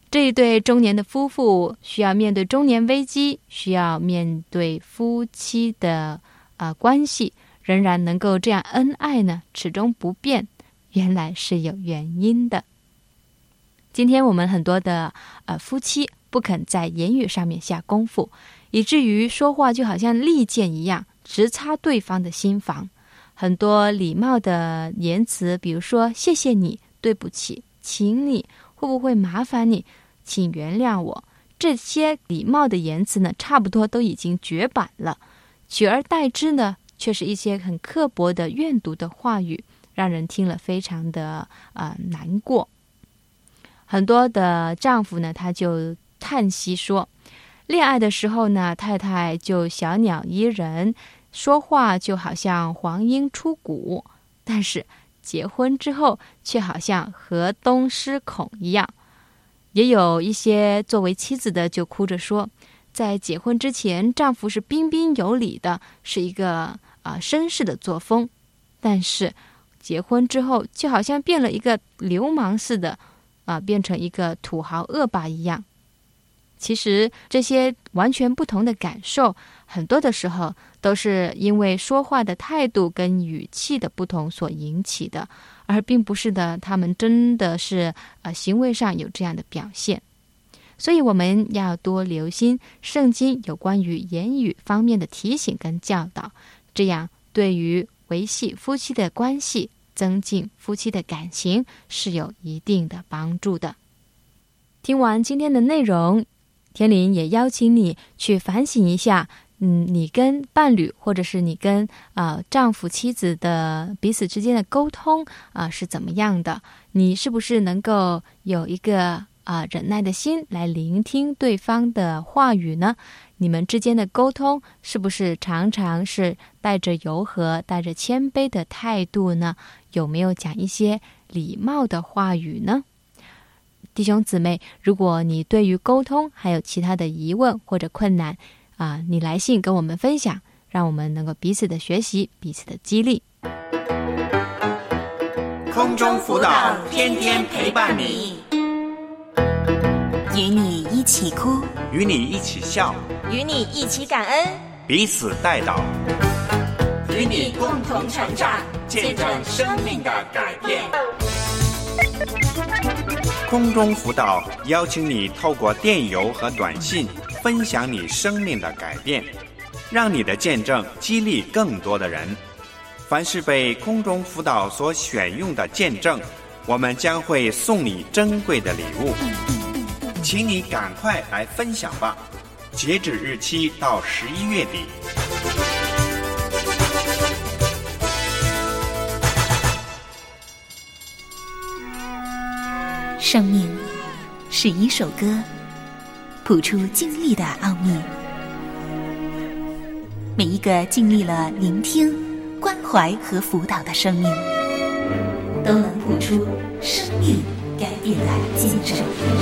这一对中年的夫妇需要面对中年危机，需要面对夫妻的、呃、关系仍然能够这样恩爱呢，始终不变，原来是有原因的。今天我们很多的呃夫妻不肯在言语上面下功夫，以至于说话就好像利剑一样，直插对方的心房。很多礼貌的言辞，比如说谢谢你、对不起、请你、会不会麻烦你、请原谅我，这些礼貌的言辞呢，差不多都已经绝版了，取而代之呢，却是一些很刻薄的怨毒的话语，让人听了非常的呃难过。很多的丈夫呢，他就叹息说，恋爱的时候呢，太太就小鸟依人，说话就好像黄莺出谷，但是结婚之后却好像河东狮孔一样。也有一些作为妻子的就哭着说，在结婚之前丈夫是彬彬有礼的，是一个啊、呃、绅士的作风，但是结婚之后就好像变了一个流氓似的啊、呃，变成一个土豪恶霸一样。其实这些完全不同的感受，很多的时候都是因为说话的态度跟语气的不同所引起的，而并不是的他们真的是呃行为上有这样的表现。所以我们要多留心圣经有关于言语方面的提醒跟教导，这样对于维系夫妻的关系、增进夫妻的感情是有一定的帮助的。听完今天的内容，天琳也邀请你去反省一下，嗯，你跟伴侣或者是你跟呃丈夫妻子的彼此之间的沟通啊、呃、是怎么样的？你是不是能够有一个啊、呃、忍耐的心来聆听对方的话语呢？你们之间的沟通是不是常常是带着柔和、带着谦卑的态度呢？有没有讲一些礼貌的话语呢？弟兄姊妹，如果你对于沟通还有其他的疑问或者困难啊、呃，你来信跟我们分享，让我们能够彼此的学习，彼此的激励。 空中辅导，天天陪伴你， 与你一起哭， 与你一起笑， 与你一起感恩， 彼此代祷， 与你共同成长，见证生命的改变。 空中辅导邀请你透过电邮和短信分享你生命的改变，让你的见证激励更多的人。凡是被空中辅导所选用的见证，我们将会送你珍贵的礼物，请你赶快来分享吧，截止日期到十一月底。 生命是一首歌，谱出经历的奥秘。每一个经历了聆听、关怀和辅导的生命，都能谱出生命改变的见证。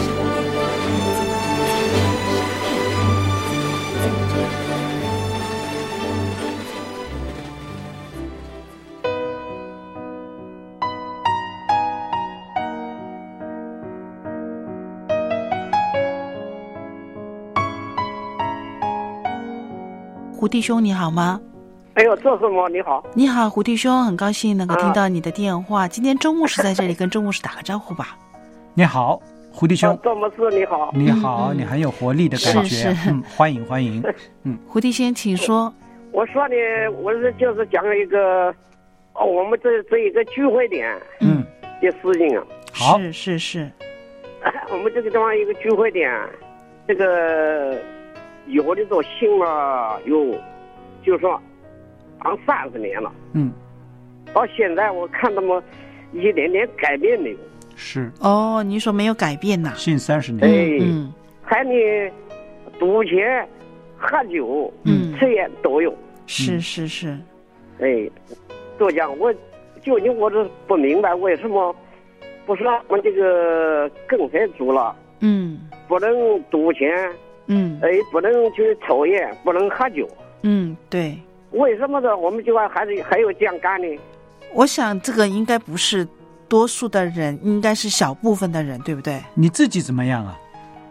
胡弟兄你好吗？ 哎呦，这是我，你好。 你好，胡弟兄，很高兴能够听到你的电话。啊、今天周牧师在这里跟周牧师打个招呼吧。 你好，胡弟兄。 周牧师你好。 你好，嗯、你很有活力的感觉。 是是嗯，欢迎欢迎。嗯， 胡弟兄，请说。 我说呢，我是就是讲一个哦，我们这这一个聚会点嗯的事情啊。 好， 是是是。 我们这个地方一个聚会点，这个。有的都信了有就说当三十年了， 嗯， 到现在我看他们一点点改变没有。 是哦，你说没有改变呐？ 信三十年， 哎，嗯，还你赌钱、喝酒、嗯，吃烟都有。 是是是， 哎，都讲我究竟我是不明白为什么不是我们这个跟谁组了， 嗯， 不能赌钱。 嗯， 哎，不能去抽烟，不能喝酒。 嗯，对。 为什么呢？我们就还是还有这样干呢？ 我想这个应该不是多数的人，应该是小部分的人，对不对？ 你自己怎么样啊？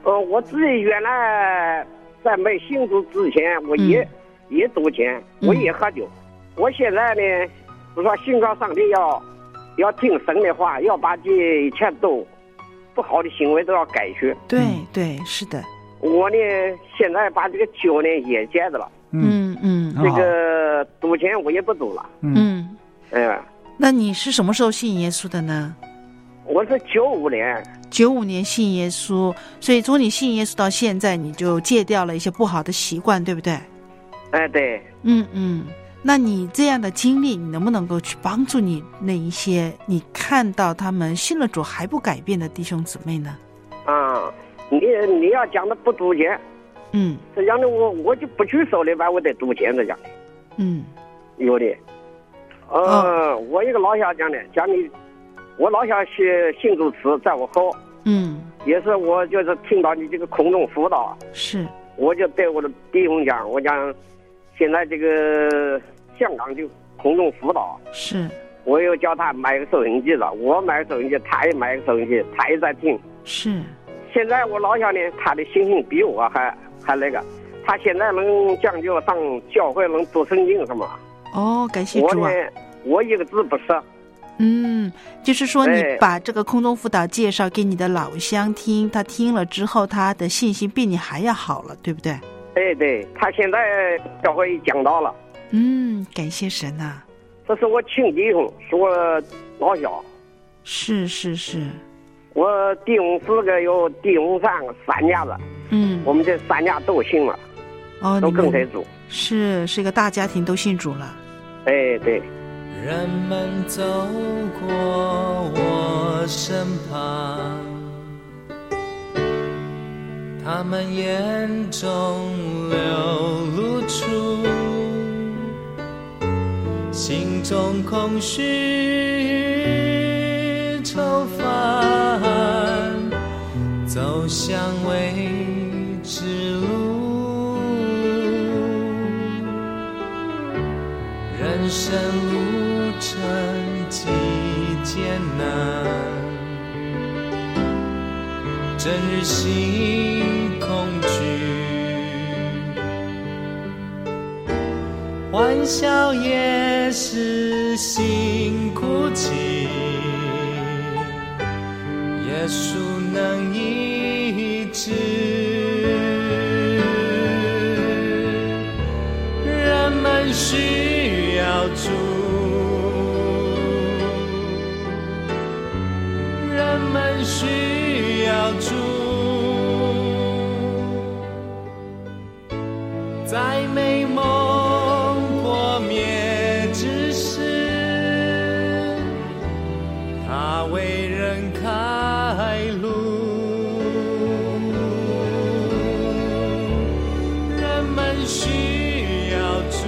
呃，我自己原来在没信主之前，我也、嗯、也赌钱，我也喝酒。嗯、我现在呢，我说信靠上帝要要听神的话，要把这一切都不好的行为都要改去。 对对，是的。 我呢，现在把这个酒呢也戒着了。 嗯嗯， 这个赌钱我也不赌了。 嗯， 哎呀， 那你是什么时候信耶稣的呢？ 我是九五年。 九五年信耶稣，所以从你信耶稣到现在，你就戒掉了一些不好的习惯，对不对？ 哎，对。 嗯嗯，那你这样的经历，你能不能够去帮助你那一些你看到他们信了主还不改变的弟兄姊妹呢？ 啊。你你要讲的不赌钱， 嗯， 这样的我我就不去收礼拜，我得赌钱这样的， 嗯， 有的，呃，哦、我一个老乡讲的，讲你，我老乡是信主持，在我后， 嗯， 也是我就是听到你这个空中辅导， 是， 我就对我的弟兄讲，我讲，现在这个香港就空中辅导， 是， 我又叫他买个收音机了，我买个收音机，他也买个收音机，他也在听， 是。 现在我老乡呢，他的信心比我还还那个，他现在能讲究上教会能读圣经什么？ 哦，感谢主啊！ 我呢，我一个字不识。 嗯，就是说你把这个空中辅导介绍给你的老乡听，他听了之后，他的信心比你还要好了，对不对？ 对对，他现在教会讲到了。 嗯，感谢神啊！ 这是我亲弟兄，是我老乡。 是是是。 我弟兄四个，有弟兄三个，三家子。 嗯， 我们这三家都信了， 哦， 都跟随主。 是是一个大家庭，都信主了。 哎，对。 人们走过我身旁，他们眼中流露出心中空虚愁烦，走向未知路，人生路程极艰难，整日心恐惧，欢笑也是心哭泣，耶稣能医治，人们需要主，人们需要主，在美梦破灭之时，他为人开路，人们需要主，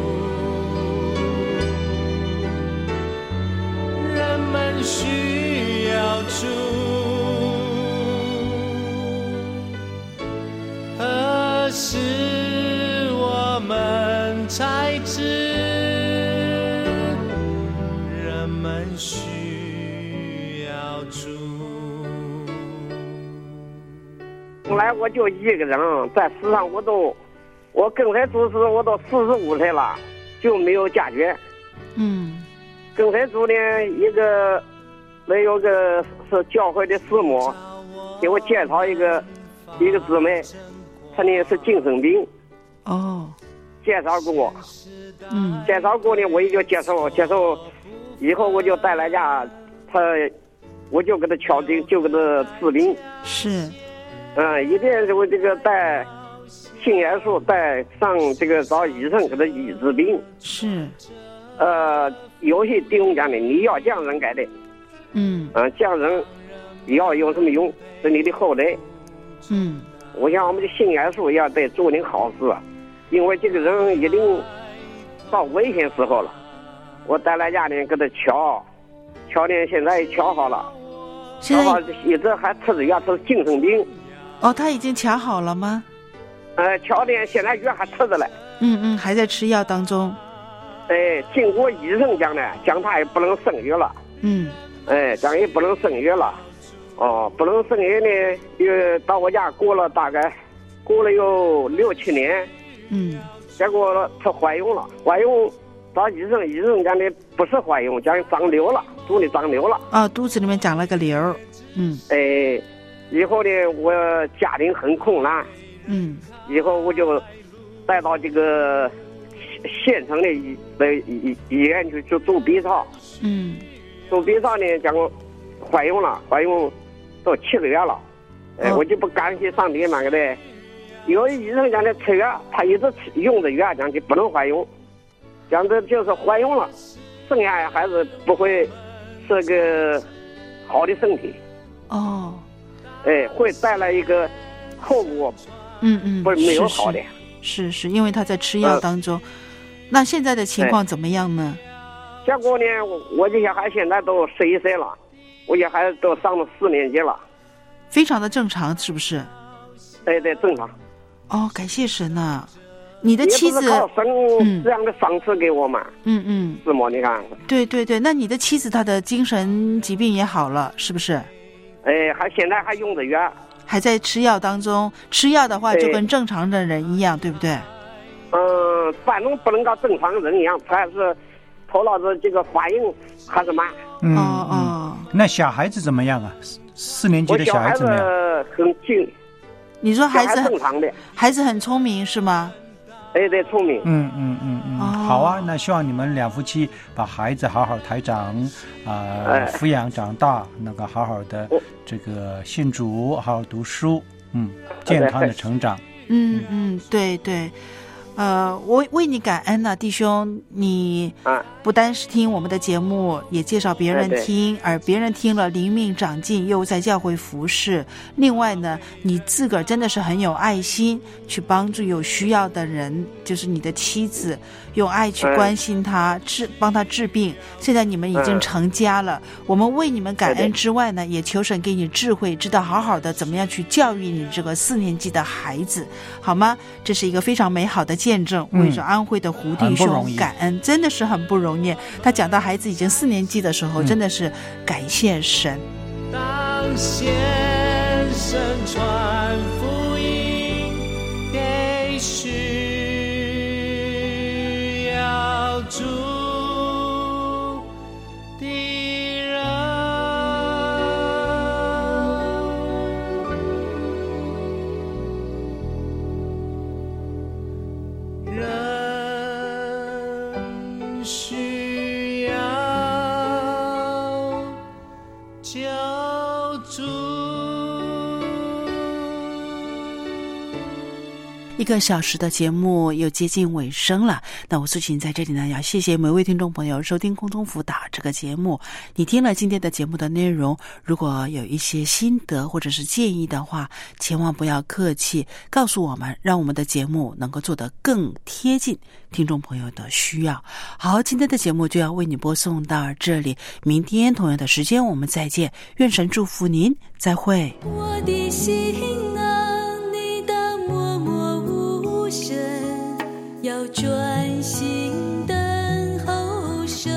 人们需要主，何时我们才知人们需要主。 本来我就一个人在世上，我都我跟随主时我都四十五岁了，就没有家眷。 嗯， 跟随主呢，一个没有个是教会的师母给我介绍一个一个姊妹，她呢是精神病。 哦， 介绍过我。 嗯， 介绍过呢，我也就接受接受，以后我就带来家，他我就给他敲定，就给他治病。 是。 嗯，一边我这个带信耶稣，带上这个找医生给他医治病。 是。 呃，有些弟兄讲的，你要这样人改的。 嗯。 嗯，这样人要有什么用？是你的后代。 嗯。 我想我们的信耶稣要得做点好事，因为这个人一定到危险时候了。我带来家呢给他瞧，瞧呢现在也瞧好了， 现在瞧好一直还吃着药，他是精神病。 哦，他已经瞧好了吗？ 呃，瞧呢现在药还吃着嘞。 嗯嗯，还在吃药当中。 哎，经过医生讲呢，讲他也不能生育了。 嗯。 哎，讲也不能生育了。 哦，不能生育呢，又到我家过了大概过了有六七年， 嗯， 结果她怀孕了，怀孕到医生，医生讲的不是怀孕，讲长瘤了，肚里长瘤了。 啊，肚子里面长了个瘤。嗯， 哎，以后呢，我家庭很困难。 嗯， 以后我就带到这个县城的医的医医院去去做 B 超。 嗯， 做 B 超呢，讲怀孕了，怀孕都七个月了。哎、哦，我就不感谢上帝嘛，个的。因为医生讲的吃药，他一直吃用着药，讲的不能怀孕，讲的就是怀孕了，生下孩子不会是个好的身体。 哦， 哎，会带来一个后果。 嗯嗯， 不是没有好的。 是 是, 是, 是因为他在吃药当中。呃、那现在的情况怎么样呢？ 结果呢，我我这些孩现在都十一岁了，我这孩子都上了四年级了， 非常的正常，是不是？ 对对，正常。 哦，感谢神呐！你的妻子也不是靠神这样的赏赐给我们。 嗯嗯， 是吗？你看。 对对对，那你的妻子她的精神疾病也好了，是不是？ 哎，还现在还用着药， 还在吃药当中。吃药的话，就跟正常的人一样，对不对？ 嗯、呃，反正不能跟正常人一样，他还是头脑子这个反应还是慢。 嗯哦哦， 那小孩子怎么样啊？四年级的小孩子怎么样？ 我小孩子很静。 你说孩子很正常的， 孩子很聪明是吗？ 对对，聪明。 嗯嗯嗯嗯、哦，好啊，那希望你们两夫妻把孩子好好抬长，啊、呃哎，抚养长大，那个好好的这个信主，好好读书，嗯，健康的成长。 嗯嗯，对对。呃，我为你感恩呐、啊，弟兄，你不单是听我们的节目，也介绍别人听，而别人听了灵命长进，又在教会服侍。另外呢，你自个儿真的是很有爱心，去帮助有需要的人，就是你的妻子，用爱去关心他，治帮他治病。现在你们已经成家了，我们为你们感恩之外呢，也求神给你智慧，知道好好的怎么样去教育你这个四年级的孩子，好吗？这是一个非常美好的见证，为着安徽的胡弟兄感恩，真的是很不容易。他讲到孩子已经四年级的时候，嗯、真的是感谢神。 当先生传福音给需要主的人，人需要救助。 一个小时的节目又接近尾声了，那我苏琴在这里呢，要谢谢每位听众朋友收听空中辅导这个节目。你听了今天的节目的内容，如果有一些心得或者是建议的话，千万不要客气，告诉我们，让我们的节目能够做得更贴近听众朋友的需要。好，今天的节目就要为你播送到这里，明天同样的时间我们再见，愿神祝福您，再会。 我的心啊，你的默默无声，要专心等候神。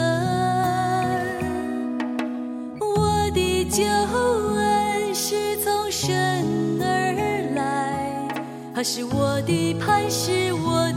我的救恩是从神而来，他是我的磐石，我